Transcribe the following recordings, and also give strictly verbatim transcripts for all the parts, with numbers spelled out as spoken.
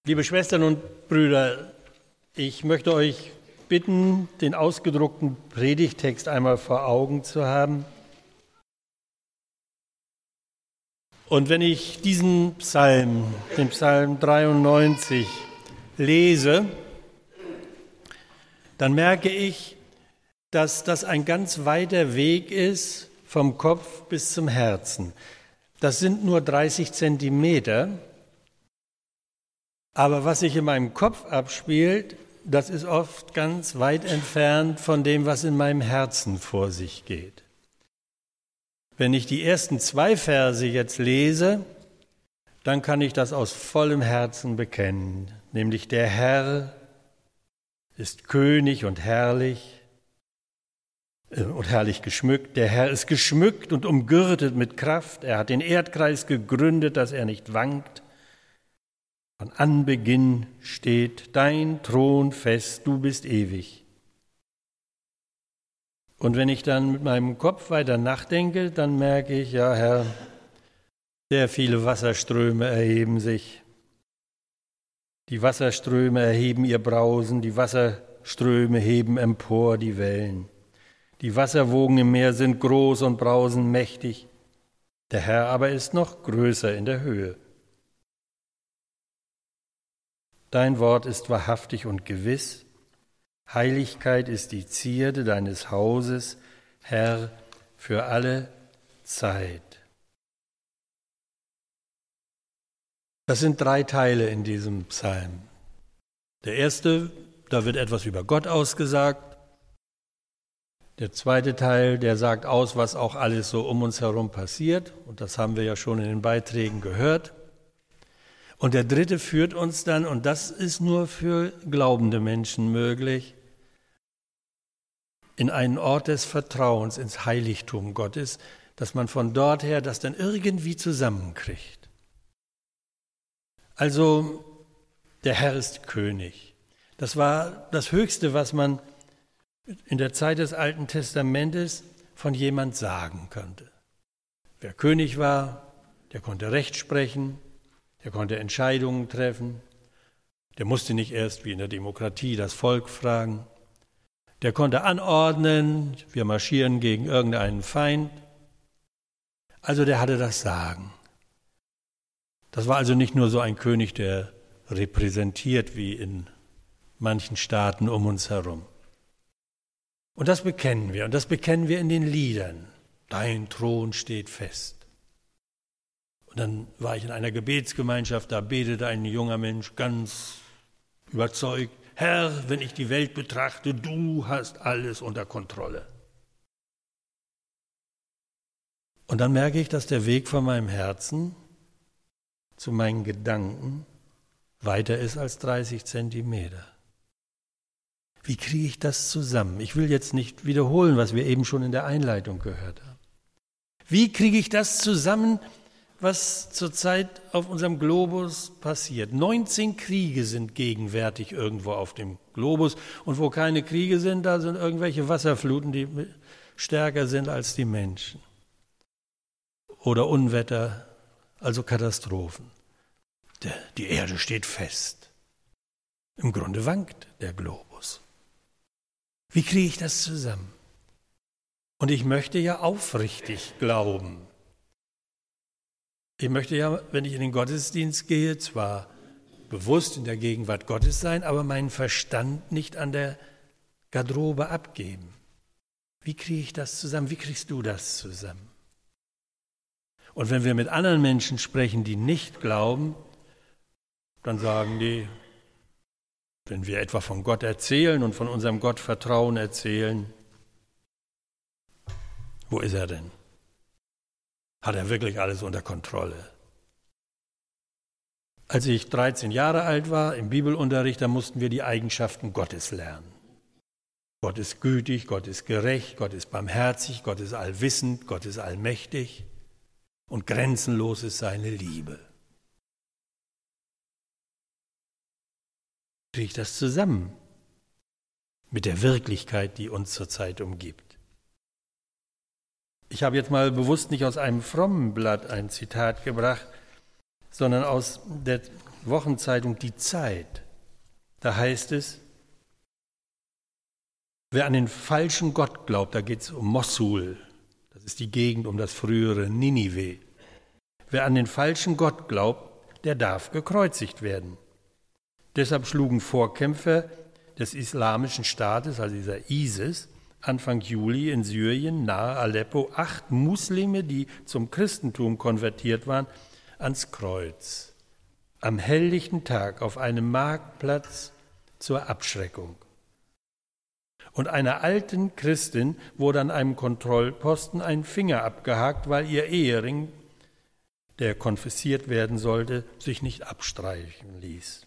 Liebe Schwestern und Brüder, ich möchte euch bitten, den ausgedruckten Predigttext einmal vor Augen zu haben. Und wenn ich diesen Psalm, den Psalm dreiundneunzig, lese, dann merke ich, dass das ein ganz weiter Weg ist vom Kopf bis zum Herzen. Das sind nur dreißig Zentimeter. Aber was sich in meinem Kopf abspielt, das ist oft ganz weit entfernt von dem, was in meinem Herzen vor sich geht. Wenn ich die ersten zwei Verse jetzt lese, dann kann ich das aus vollem Herzen bekennen, nämlich der Herr ist König und herrlich äh, und herrlich geschmückt. Der Herr ist geschmückt und umgürtet mit Kraft. Er hat den Erdkreis gegründet, dass er nicht wankt. Von Anbeginn steht dein Thron fest, du bist ewig. Und wenn ich dann mit meinem Kopf weiter nachdenke, dann merke ich, ja Herr, sehr viele Wasserströme erheben sich. Die Wasserströme erheben ihr Brausen, die Wasserströme heben empor die Wellen. Die Wasserwogen im Meer sind groß und brausen mächtig. Der Herr aber ist noch größer in der Höhe. Dein Wort ist wahrhaftig und gewiss. Heiligkeit ist die Zierde deines Hauses, Herr, für alle Zeit. Das sind drei Teile in diesem Psalm. Der erste, da wird etwas über Gott ausgesagt. Der zweite Teil, der sagt aus, was auch alles so um uns herum passiert. Und das haben wir ja schon in den Beiträgen gehört. Und der dritte führt uns dann, und das ist nur für glaubende Menschen möglich, in einen Ort des Vertrauens, ins Heiligtum Gottes, dass man von dort her das dann irgendwie zusammenkriegt. Also, der Herr ist König. Das war das Höchste, was man in der Zeit des Alten Testamentes von jemand sagen konnte. Wer König war, der konnte Recht sprechen, der konnte Entscheidungen treffen, der musste nicht erst wie in der Demokratie das Volk fragen, der konnte anordnen, wir marschieren gegen irgendeinen Feind. Also der hatte das Sagen. Das war also nicht nur so ein König, der repräsentiert wie in manchen Staaten um uns herum. Und das bekennen wir, und das bekennen wir in den Liedern. Dein Thron steht fest. Und dann war ich in einer Gebetsgemeinschaft, da betete ein junger Mensch ganz überzeugt, Herr, wenn ich die Welt betrachte, du hast alles unter Kontrolle. Und dann merke ich, dass der Weg von meinem Herzen zu meinen Gedanken weiter ist als dreißig Zentimeter. Wie kriege ich das zusammen? Ich will jetzt nicht wiederholen, was wir eben schon in der Einleitung gehört haben. Wie kriege ich das zusammen, was zurzeit auf unserem Globus passiert? neunzehn Kriege sind gegenwärtig irgendwo auf dem Globus. Und wo keine Kriege sind, da sind irgendwelche Wasserfluten, die stärker sind als die Menschen. Oder Unwetter, also Katastrophen. Der, die Erde steht fest. Im Grunde wankt der Globus. Wie kriege ich das zusammen? Und ich möchte ja aufrichtig glauben. Ich möchte ja, wenn ich in den Gottesdienst gehe, zwar bewusst in der Gegenwart Gottes sein, aber meinen Verstand nicht an der Garderobe abgeben. Wie kriege ich das zusammen? Wie kriegst du das zusammen? Und wenn wir mit anderen Menschen sprechen, die nicht glauben, dann sagen die, wenn wir etwa von Gott erzählen und von unserem Gottvertrauen erzählen, wo ist er denn? Hat er wirklich alles unter Kontrolle? Als ich dreizehn Jahre alt war, im Bibelunterricht, da mussten wir die Eigenschaften Gottes lernen. Gott ist gütig, Gott ist gerecht, Gott ist barmherzig, Gott ist allwissend, Gott ist allmächtig und grenzenlos ist seine Liebe. Kriege ich das zusammen mit der Wirklichkeit, die uns zurzeit umgibt? Ich habe jetzt mal bewusst nicht aus einem frommen Blatt ein Zitat gebracht, sondern aus der Wochenzeitung Die Zeit. Da heißt es, wer an den falschen Gott glaubt, da geht es um Mossul, das ist die Gegend um das frühere Ninive. Wer an den falschen Gott glaubt, der darf gekreuzigt werden. Deshalb schlugen Vorkämpfer des islamischen Staates, also dieser ISIS, Anfang Juli in Syrien nahe Aleppo acht Muslime, die zum Christentum konvertiert waren, ans Kreuz. Am helllichten Tag auf einem Marktplatz zur Abschreckung. Und einer alten Christin wurde an einem Kontrollposten ein Finger abgehakt, weil ihr Ehering, der konfisziert werden sollte, sich nicht abstreichen ließ.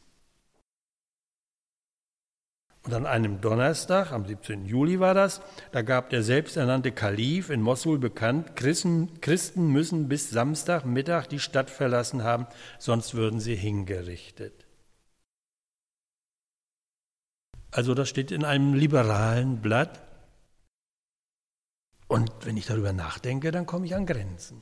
Und an einem Donnerstag, am siebzehnten Juli war das, da gab der selbsternannte Kalif in Mossul bekannt, Christen, Christen müssen bis Samstagmittag die Stadt verlassen haben, sonst würden sie hingerichtet. Also das steht in einem liberalen Blatt. Und wenn ich darüber nachdenke, dann komme ich an Grenzen.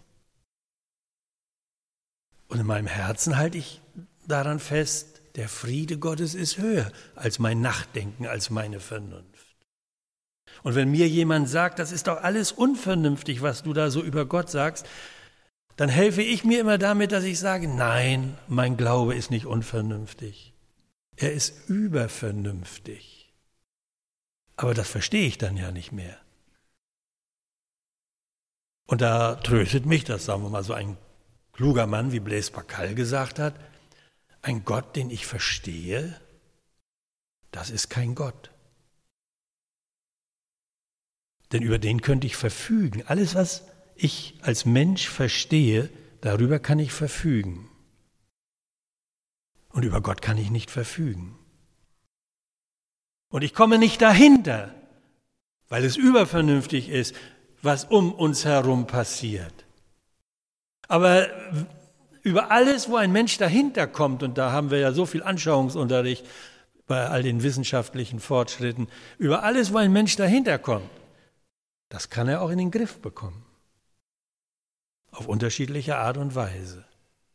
Und in meinem Herzen halte ich daran fest, der Friede Gottes ist höher als mein Nachdenken, als meine Vernunft. Und wenn mir jemand sagt, das ist doch alles unvernünftig, was du da so über Gott sagst, dann helfe ich mir immer damit, dass ich sage, nein, mein Glaube ist nicht unvernünftig. Er ist übervernünftig. Aber das verstehe ich dann ja nicht mehr. Und da tröstet mich, dass, sagen wir mal, so ein kluger Mann wie Blaise Pascal gesagt hat, ein Gott, den ich verstehe, das ist kein Gott. Denn über den könnte ich verfügen. Alles, was ich als Mensch verstehe, darüber kann ich verfügen. Und über Gott kann ich nicht verfügen. Und ich komme nicht dahinter, weil es übervernünftig ist, was um uns herum passiert. Aber über alles, wo ein Mensch dahinter kommt, und da haben wir ja so viel Anschauungsunterricht bei all den wissenschaftlichen Fortschritten, über alles, wo ein Mensch dahinter kommt, das kann er auch in den Griff bekommen. Auf unterschiedliche Art und Weise.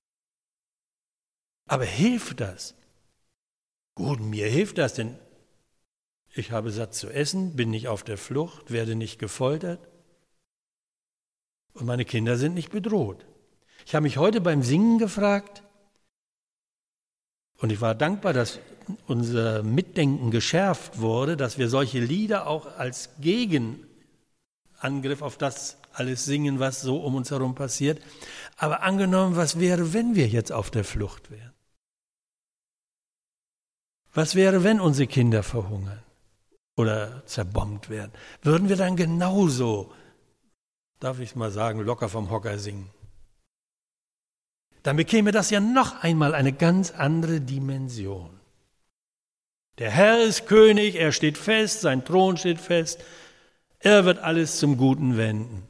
Aber hilft das? Gut, mir hilft das, denn ich habe satt zu essen, bin nicht auf der Flucht, werde nicht gefoltert und meine Kinder sind nicht bedroht. Ich habe mich heute beim Singen gefragt und ich war dankbar, dass unser Mitdenken geschärft wurde, dass wir solche Lieder auch als Gegenangriff auf das alles singen, was so um uns herum passiert. Aber angenommen, was wäre, wenn wir jetzt auf der Flucht wären? Was wäre, wenn unsere Kinder verhungern oder zerbombt werden? Würden wir dann genauso, darf ich mal sagen, locker vom Hocker singen? Dann bekäme das ja noch einmal eine ganz andere Dimension. Der Herr ist König, er steht fest, sein Thron steht fest, er wird alles zum Guten wenden.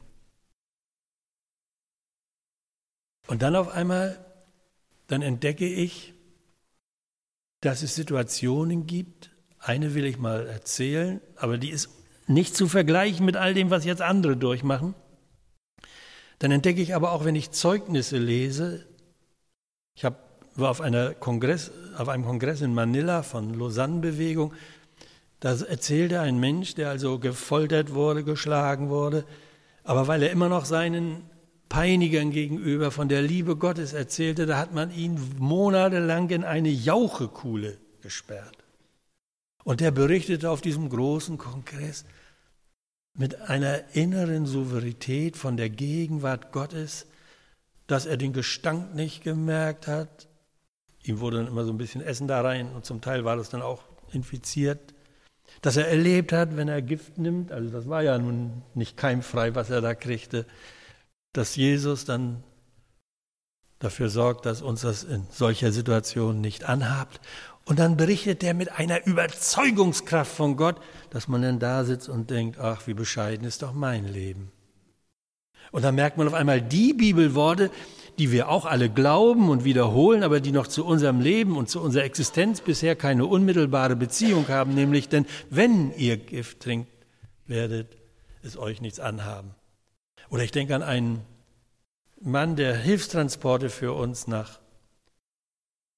Und dann auf einmal, dann entdecke ich, dass es Situationen gibt, eine will ich mal erzählen, aber die ist nicht zu vergleichen mit all dem, was jetzt andere durchmachen. Dann entdecke ich aber auch, wenn ich Zeugnisse lese, ich hab, war auf, einer Kongress, auf einem Kongress in Manila von Lausanne-Bewegung, da erzählte ein Mensch, der also gefoltert wurde, geschlagen wurde, aber weil er immer noch seinen Peinigern gegenüber von der Liebe Gottes erzählte, da hat man ihn monatelang in eine Jauchekuhle gesperrt. Und der berichtete auf diesem großen Kongress mit einer inneren Souveränität von der Gegenwart Gottes, dass er den Gestank nicht gemerkt hat. Ihm wurde dann immer so ein bisschen Essen da rein und zum Teil war das dann auch infiziert. Dass er erlebt hat, wenn er Gift nimmt, also das war ja nun nicht keimfrei, was er da kriegte, dass Jesus dann dafür sorgt, dass uns das in solcher Situation nicht anhabt. Und dann berichtet er mit einer Überzeugungskraft von Gott, dass man dann da sitzt und denkt, ach, wie bescheiden ist doch mein Leben. Und dann merkt man auf einmal die Bibelworte, die wir auch alle glauben und wiederholen, aber die noch zu unserem Leben und zu unserer Existenz bisher keine unmittelbare Beziehung haben, nämlich, denn wenn ihr Gift trinkt, werdet es euch nichts anhaben. Oder ich denke an einen Mann, der Hilfstransporte für uns nach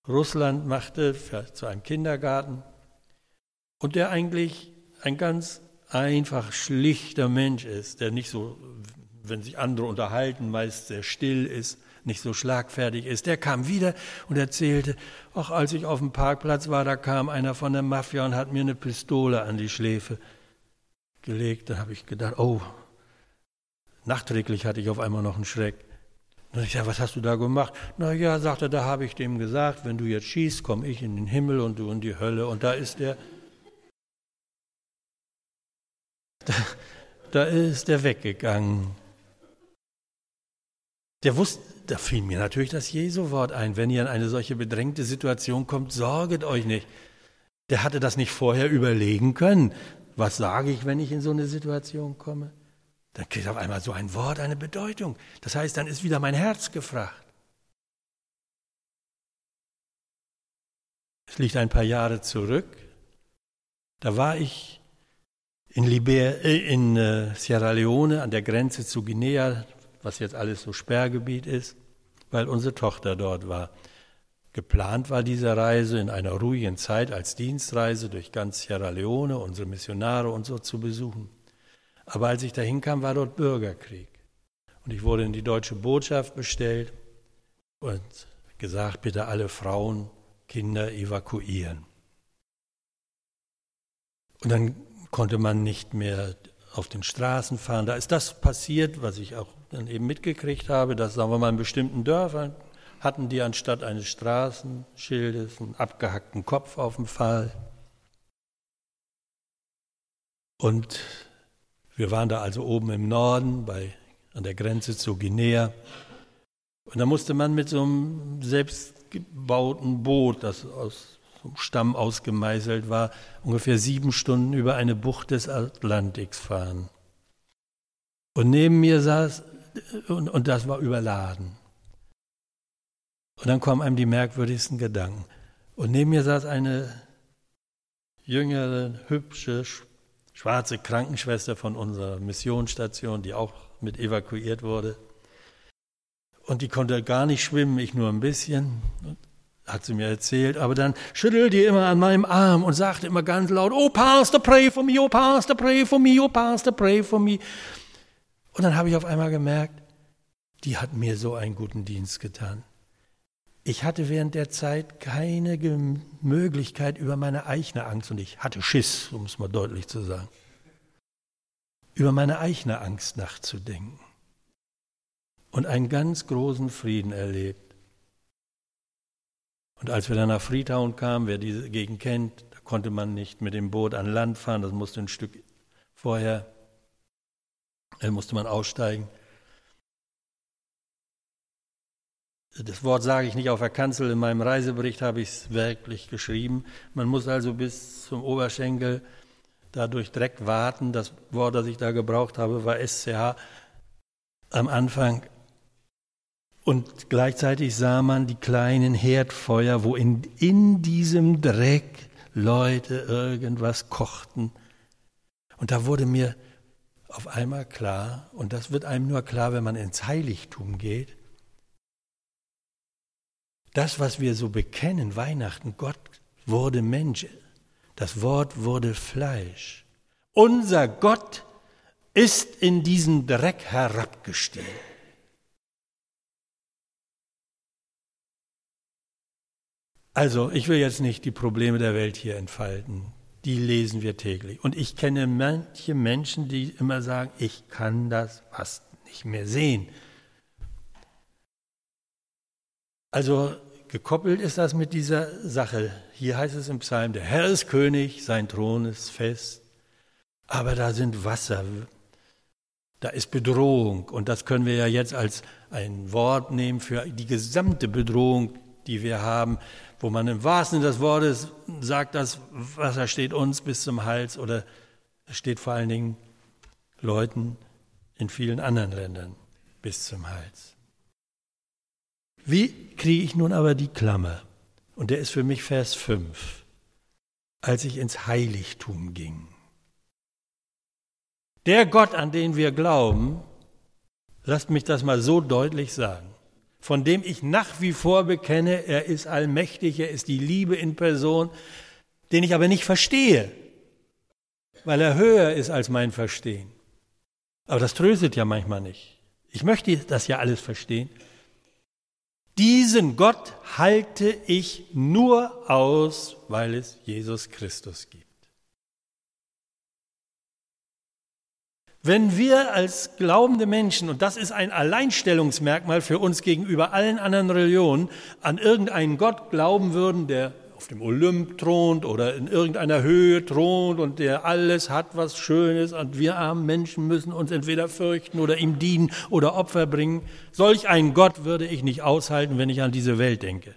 Russland machte für, zu einem Kindergarten und der eigentlich ein ganz einfach, schlichter Mensch ist, der nicht so, wenn sich andere unterhalten, meist sehr still ist, nicht so schlagfertig ist. Der kam wieder und erzählte, ach, als ich auf dem Parkplatz war, da kam einer von der Mafia und hat mir eine Pistole an die Schläfe gelegt. Da habe ich gedacht, oh, nachträglich hatte ich auf einmal noch einen Schreck. Und ich sagte, was hast du da gemacht? Na ja, sagte er, da habe ich dem gesagt, wenn du jetzt schießt, komme ich in den Himmel und du in die Hölle. Und da ist der, da, da ist der weggegangen. Der wusste, da fiel mir natürlich das Jesu-Wort ein, wenn ihr in eine solche bedrängte Situation kommt, sorget euch nicht. Der hatte das nicht vorher überlegen können. Was sage ich, wenn ich in so eine Situation komme? Dann kriegt auf einmal so ein Wort eine Bedeutung. Das heißt, dann ist wieder mein Herz gefragt. Es liegt ein paar Jahre zurück. Da war ich in, Liber, äh, in äh, Sierra Leone an der Grenze zu Guinea, was jetzt alles so Sperrgebiet ist, weil unsere Tochter dort war. Geplant war diese Reise in einer ruhigen Zeit als Dienstreise durch ganz Sierra Leone, unsere Missionare und so zu besuchen. Aber als ich dahin kam, war dort Bürgerkrieg. Und ich wurde in die deutsche Botschaft bestellt und gesagt, bitte alle Frauen, Kinder evakuieren. Und dann konnte man nicht mehr auf den Straßen fahren. Da ist das passiert, was ich auch dann eben mitgekriegt habe, dass, sagen wir mal, in bestimmten Dörfern hatten die anstatt eines Straßenschildes einen abgehackten Kopf auf dem Pfahl. Und wir waren da also oben im Norden, bei, an der Grenze zu Guinea. Und da musste man mit so einem selbstgebauten Boot, das aus so einem Stamm ausgemeißelt war, ungefähr sieben Stunden über eine Bucht des Atlantiks fahren. Und neben mir saß, und, und das war überladen. Und dann kommen einem die merkwürdigsten Gedanken. Und neben mir saß eine jüngere, hübsche, schwarze Krankenschwester von unserer Missionsstation, die auch mit evakuiert wurde. Und die konnte gar nicht schwimmen, ich nur ein bisschen, hat sie mir erzählt. Aber dann schüttelte die immer an meinem Arm und sagte immer ganz laut, oh Pastor, pray for me, oh Pastor, pray for me, oh Pastor, pray for me. Und dann habe ich auf einmal gemerkt, die hat mir so einen guten Dienst getan. Ich hatte während der Zeit keine Ge- Möglichkeit über meine eigene Angst, und ich hatte Schiss, um es mal deutlich zu sagen, über meine eigene Angst nachzudenken und einen ganz großen Frieden erlebt. Und als wir dann nach Freetown kamen, wer diese Gegend kennt, da konnte man nicht mit dem Boot an Land fahren, das musste ein Stück vorher, da musste man aussteigen. Das Wort sage ich nicht auf der Kanzel, in meinem Reisebericht habe ich es wirklich geschrieben. Man muss also bis zum Oberschenkel da durch Dreck warten. Das Wort, das ich da gebraucht habe, war S C H am Anfang. Und gleichzeitig sah man die kleinen Herdfeuer, wo in, in diesem Dreck Leute irgendwas kochten. Und da wurde mir auf einmal klar, und das wird einem nur klar, wenn man ins Heiligtum geht, das, was wir so bekennen, Weihnachten, Gott wurde Mensch, das Wort wurde Fleisch. Unser Gott ist in diesen Dreck herabgestiegen. Also, ich will jetzt nicht die Probleme der Welt hier entfalten. Die lesen wir täglich. Und ich kenne manche Menschen, die immer sagen, ich kann das fast nicht mehr sehen. Also gekoppelt ist das mit dieser Sache. Hier heißt es im Psalm, der Herr ist König, sein Thron ist fest. Aber da sind Wasser, da ist Bedrohung. Und das können wir ja jetzt als ein Wort nehmen für die gesamte Bedrohung, die wir haben, wo man im wahrsten Sinne des Wortes sagt, das Wasser steht uns bis zum Hals oder es steht vor allen Dingen Leuten in vielen anderen Ländern bis zum Hals. Wie kriege ich nun aber die Klammer? Und der ist für mich Vers fünf. Als ich ins Heiligtum ging. Der Gott, an den wir glauben, lasst mich das mal so deutlich sagen, von dem ich nach wie vor bekenne, er ist allmächtig, er ist die Liebe in Person, den ich aber nicht verstehe, weil er höher ist als mein Verstehen. Aber das tröstet ja manchmal nicht. Ich möchte das ja alles verstehen. Diesen Gott halte ich nur aus, weil es Jesus Christus gibt. Wenn wir als glaubende Menschen, und das ist ein Alleinstellungsmerkmal für uns gegenüber allen anderen Religionen, an irgendeinen Gott glauben würden, der auf dem Olymp thront oder in irgendeiner Höhe thront und der alles hat, was schön ist, und wir armen Menschen müssen uns entweder fürchten oder ihm dienen oder Opfer bringen. Solch einen Gott würde ich nicht aushalten, wenn ich an diese Welt denke.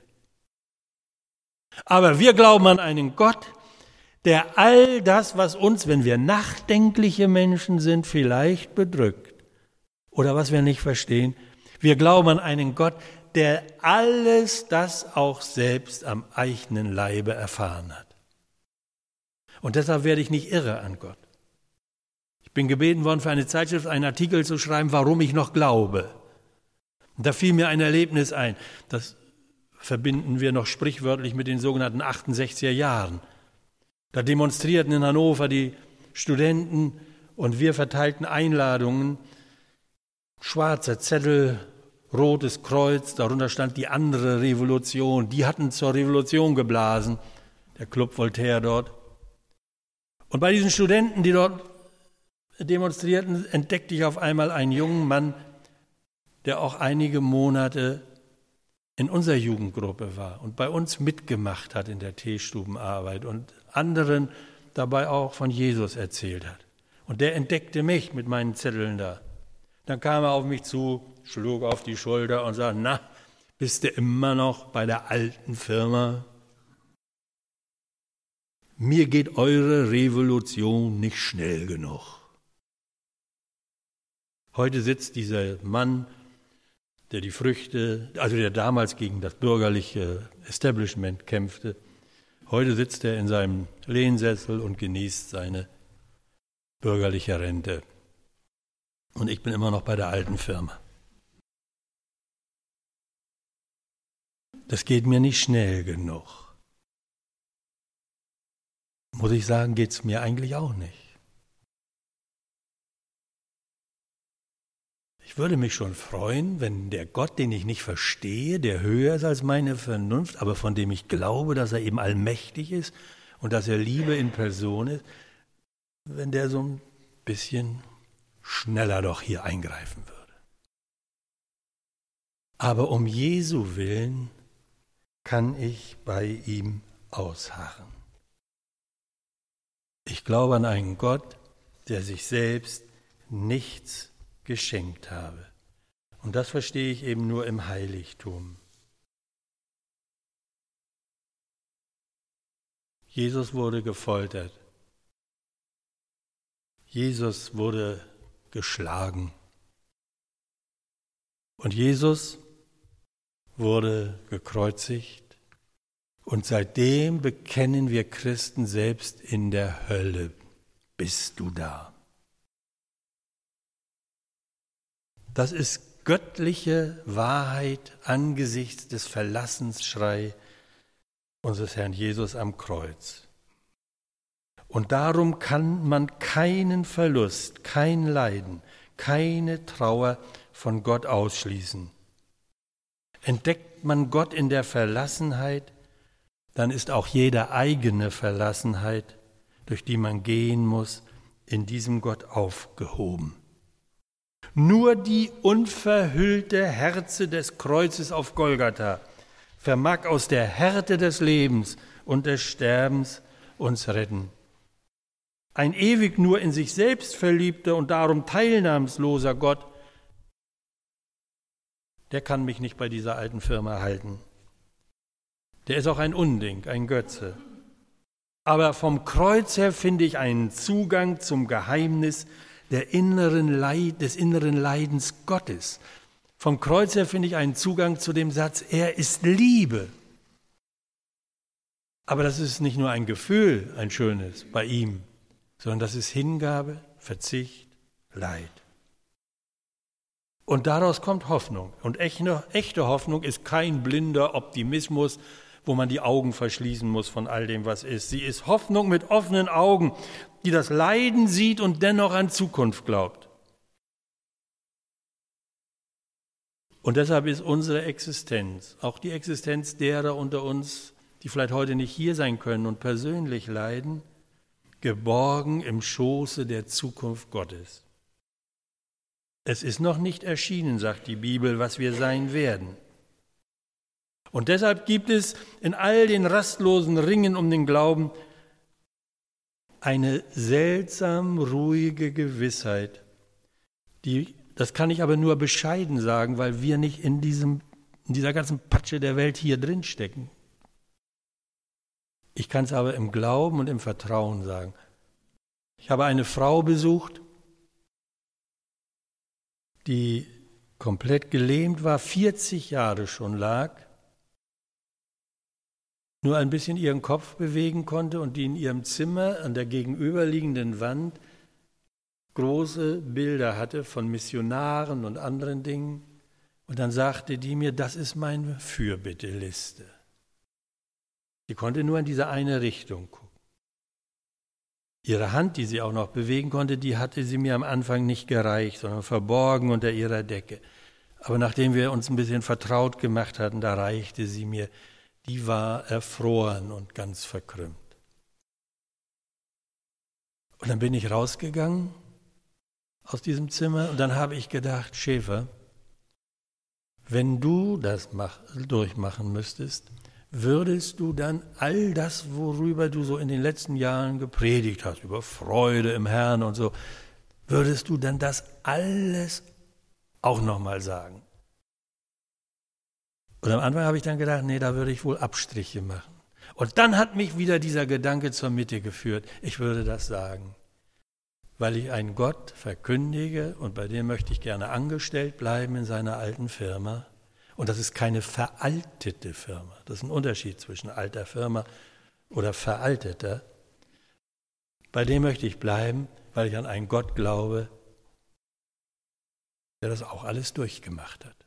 Aber wir glauben an einen Gott, der all das, was uns, wenn wir nachdenkliche Menschen sind, vielleicht bedrückt oder was wir nicht verstehen, wir glauben an einen Gott, der alles das auch selbst am eigenen Leibe erfahren hat. Und deshalb werde ich nicht irre an Gott. Ich bin gebeten worden, für eine Zeitschrift einen Artikel zu schreiben, warum ich noch glaube. Und da fiel mir ein Erlebnis ein. Das verbinden wir noch sprichwörtlich mit den sogenannten achtundsechziger Jahren. Da demonstrierten in Hannover die Studenten und wir verteilten Einladungen, schwarzer Zettel, rotes Kreuz, darunter stand die andere Revolution. Die hatten zur Revolution geblasen, der Club Voltaire dort. Und bei diesen Studenten, die dort demonstrierten, entdeckte ich auf einmal einen jungen Mann, der auch einige Monate in unserer Jugendgruppe war und bei uns mitgemacht hat in der Teestubenarbeit und anderen dabei auch von Jesus erzählt hat. Und der entdeckte mich mit meinen Zetteln da. Dann kam er auf mich zu, schlug auf die Schulter und sagte, na, bist du immer noch bei der alten Firma? Mir geht eure Revolution nicht schnell genug. Heute sitzt dieser Mann, der die Früchte, also der damals gegen das bürgerliche Establishment kämpfte, heute sitzt er in seinem Lehnsessel und genießt seine bürgerliche Rente. Und ich bin immer noch bei der alten Firma. Das geht mir nicht schnell genug. Muss ich sagen, geht es mir eigentlich auch nicht. Ich würde mich schon freuen, wenn der Gott, den ich nicht verstehe, der höher ist als meine Vernunft, aber von dem ich glaube, dass er eben allmächtig ist und dass er Liebe in Person ist, wenn der so ein bisschen schneller doch hier eingreifen würde. Aber um Jesu willen kann ich bei ihm ausharren. Ich glaube an einen Gott, der sich selbst nichts geschenkt habe. Und das verstehe ich eben nur im Heiligtum. Jesus wurde gefoltert. Jesus wurde geschlagen. Und Jesus wurde gekreuzigt. Und seitdem bekennen wir Christen selbst in der Hölle. Bist du da? Das ist göttliche Wahrheit angesichts des Verlassensschrei unseres Herrn Jesus am Kreuz. Und darum kann man keinen Verlust, kein Leiden, keine Trauer von Gott ausschließen. Entdeckt man Gott in der Verlassenheit, dann ist auch jede eigene Verlassenheit, durch die man gehen muss, in diesem Gott aufgehoben. Nur die unverhüllte Herze des Kreuzes auf Golgatha vermag aus der Härte des Lebens und des Sterbens uns retten. Ein ewig nur in sich selbst verliebter und darum teilnahmsloser Gott, der kann mich nicht bei dieser alten Firma halten. Der ist auch ein Unding, ein Götze. Aber vom Kreuz her finde ich einen Zugang zum Geheimnis der inneren Leid, des inneren Leidens Gottes. Vom Kreuz her finde ich einen Zugang zu dem Satz, er ist Liebe. Aber das ist nicht nur ein Gefühl, ein schönes bei ihm, sondern das ist Hingabe, Verzicht, Leid. Und daraus kommt Hoffnung. Und echte, echte Hoffnung ist kein blinder Optimismus, wo man die Augen verschließen muss von all dem, was ist. Sie ist Hoffnung mit offenen Augen, die das Leiden sieht und dennoch an Zukunft glaubt. Und deshalb ist unsere Existenz, auch die Existenz derer unter uns, die vielleicht heute nicht hier sein können und persönlich leiden, geborgen im Schoße der Zukunft Gottes. Es ist noch nicht erschienen, sagt die Bibel, was wir sein werden. Und deshalb gibt es in all den rastlosen Ringen um den Glauben eine seltsam ruhige Gewissheit, die, das kann ich aber nur bescheiden sagen, weil wir nicht in, diesem, in dieser ganzen Patsche der Welt hier drin stecken. Ich kann es aber im Glauben und im Vertrauen sagen. Ich habe eine Frau besucht, die komplett gelähmt war, vierzig Jahre schon lag, nur ein bisschen ihren Kopf bewegen konnte und die in ihrem Zimmer an der gegenüberliegenden Wand große Bilder hatte von Missionaren und anderen Dingen. Und dann sagte die mir, das ist meine Fürbitteliste. Sie konnte nur in diese eine Richtung gucken. Ihre Hand, die sie auch noch bewegen konnte, die hatte sie mir am Anfang nicht gereicht, sondern verborgen unter ihrer Decke. Aber nachdem wir uns ein bisschen vertraut gemacht hatten, da reichte sie mir. Die war erfroren und ganz verkrümmt. Und dann bin ich rausgegangen aus diesem Zimmer und dann habe ich gedacht, Schäfer, wenn du das mach, durchmachen müsstest, würdest du dann all das, worüber du so in den letzten Jahren gepredigt hast, über Freude im Herrn und so, würdest du dann das alles auch nochmal sagen? Und am Anfang habe ich dann gedacht, nee, da würde ich wohl Abstriche machen. Und dann hat mich wieder dieser Gedanke zur Mitte geführt, ich würde das sagen, weil ich einen Gott verkündige und bei dem möchte ich gerne angestellt bleiben in seiner alten Firma. Und das ist keine veraltete Firma. Das ist ein Unterschied zwischen alter Firma oder veralteter. Bei dem möchte ich bleiben, weil ich an einen Gott glaube, der das auch alles durchgemacht hat.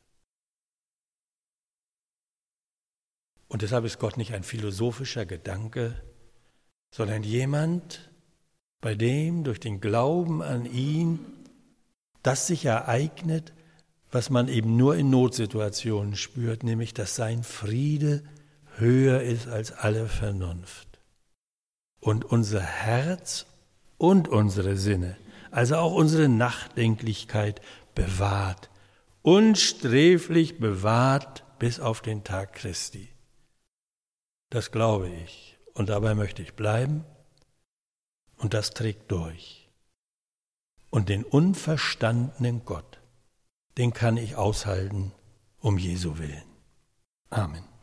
Und deshalb ist Gott nicht ein philosophischer Gedanke, sondern jemand, bei dem durch den Glauben an ihn das sich ereignet, was man eben nur in Notsituationen spürt, nämlich dass sein Friede höher ist als alle Vernunft. Und unser Herz und unsere Sinne, also auch unsere Nachdenklichkeit bewahrt, unsträflich bewahrt bis auf den Tag Christi. Das glaube ich und dabei möchte ich bleiben und das trägt durch. Und den unverstandenen Gott, den kann ich aushalten um Jesu willen. Amen.